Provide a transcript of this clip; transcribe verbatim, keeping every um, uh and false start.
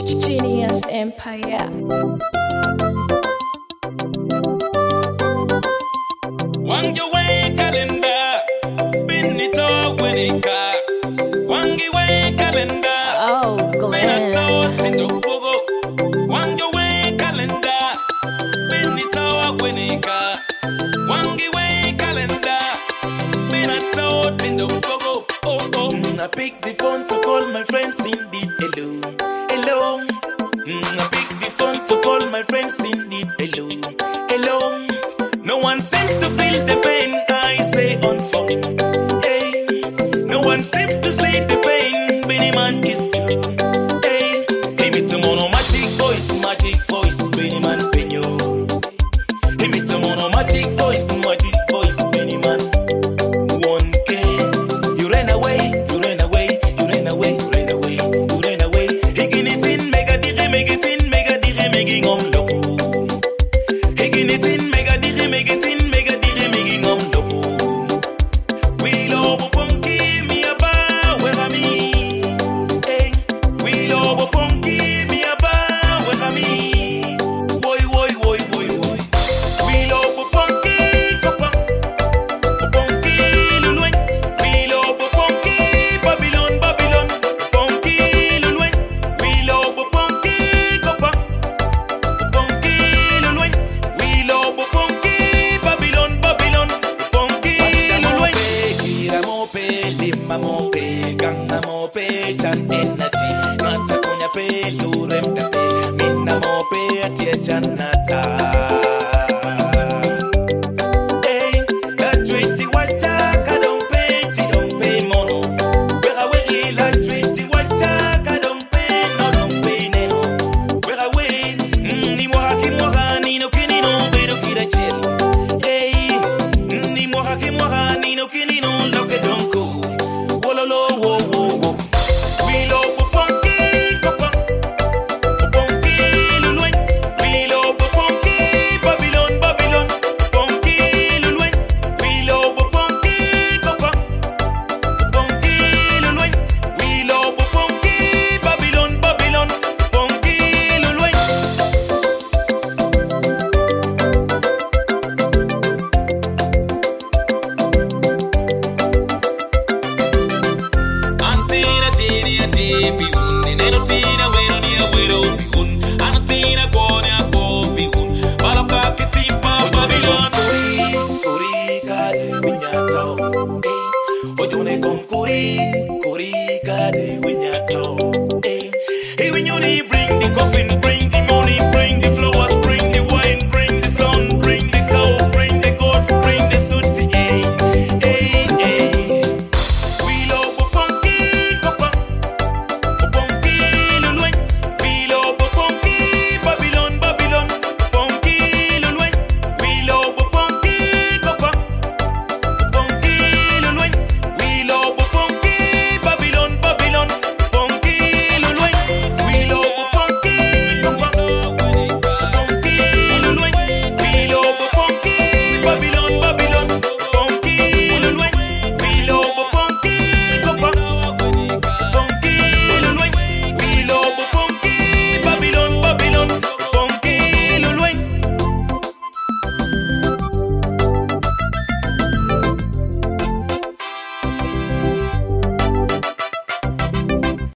Genius Empire. Wangi way calendar, Benito Wenika. Wangi way calendar, Oh, Glenn. Wangi way calendar, Benito Wenika. Wangi way calendar, Benito Tindogo. Oh oh, I pick the phone to call my friends indeed. Hello, hello. I pick the phone to call my friends indeed. Hello, hello. No one seems to feel the pain I say on phone. Hey, no one seems to see the pain. Benny man is true. Hey, give me to mono magic voice, magic voice, Benny man penyo. Give me to mono magic voice, magic voice, Benny man. one K. You ran away, you ran away, you ran away, you ran away, you ran away. Higgin it in, mega digi, make it in, mega digi, making on the home. Higgin it in, mega digi, make it in, mega digi, making on the home. We love a punky, me a bar, where I mean. Hey, we love a punky, me a bar, where I mean. Woy, woy, woy, woy, woy. We love a punky, copa. A punky, lulwen. We love a punky, Babylon, Babylon. Punky, lulwen. We love a punky, copa. A punky, lulwen. We love a punky, Babylon, Babylon. Punky, lulwen. Kira mope, lima mope, ganga mope, chanenati. Nata konya pe, lurem dape. Minna mope, atie chanata. Hey, la treaty wataka don't pay, ti don't pay mono. Where away la treaty wataka don't pay, no don't pay neno. Where away, ni mohaki mohani no kini no bedo kira chill. Hey, ni mohaki mohani no kini no loke don't go. Wololo wo wo wo. We love a punky copa. A punky lulwen. We love a punky Babylon, Babylon. Punky lulwen. We love a punky copa. A punky lulwen. We love a punky Babylon, Babylon. Punky lulwen. Antina tina tipi un neno tina wero ni wero pi un antina konya ko pi un balo ka ke tipa Babylon kuri kuri ka de winyato eh ojone kon kuri kuri ka de winyato eh hey when you need bring the coffin bring the